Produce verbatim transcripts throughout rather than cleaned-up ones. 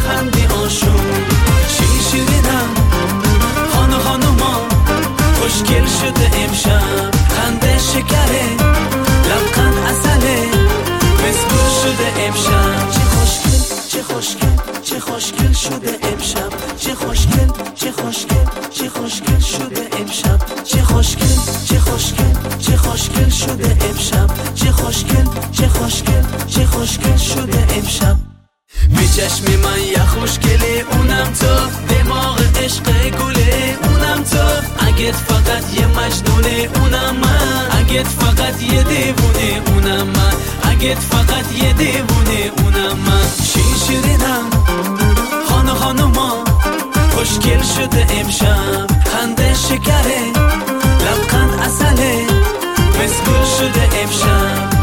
لبخندی آشون. شیرین شیرینم خانو خانوما، خوشگل شده امشب، خنده شکره، لبخند عسله، مسکول شده امشب. چه خوشگل چه خوشگل چه خوشگل شده امشب، چه خوشگل چه خوشگل چه خوشگل شده امشب، چه خوشگل چه خوشگل چه خوشگل شده امشب، چه خوشگل چه خوشگل چه خوشگل شده امشب. به چشم من یه خوشگله، اونم تو، دماغ عشق گله، اونم تو. اگه فقط یه مجنونه، اونم من. اگه فقط یه دیوونه، اونم من. اگه فقط یه دیوونه، اونم من. شیرین شیرینم خانو خانوما، خوشگل شده امشب، خنده شکره، لبخند عسله، مسکول شده امشب.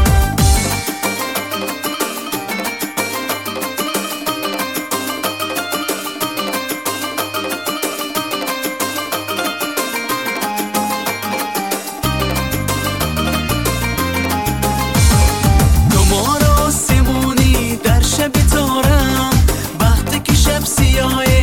شب سیاه